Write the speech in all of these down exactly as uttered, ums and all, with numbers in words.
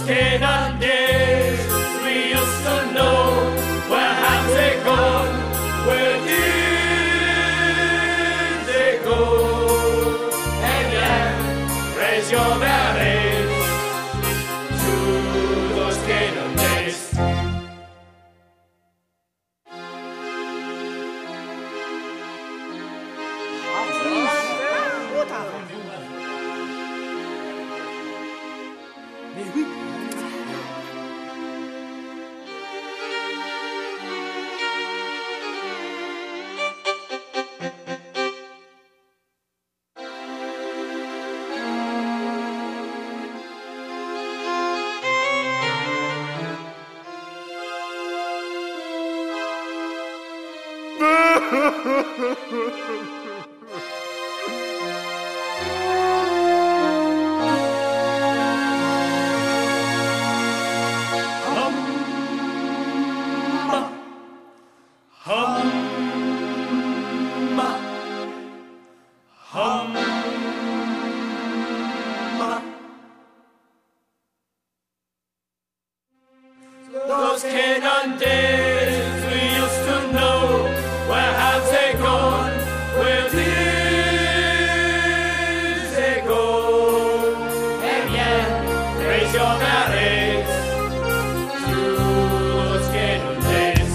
Canaan days we used to know. Where have they gone? Where did they go? And yeah, raise your berets to those Canaan days. Those Canaan days we used to know. Where have they gone? Where did they go? And yeah, raise your berets to those Canaan days.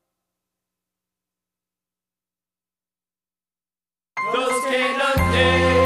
Those Canaan days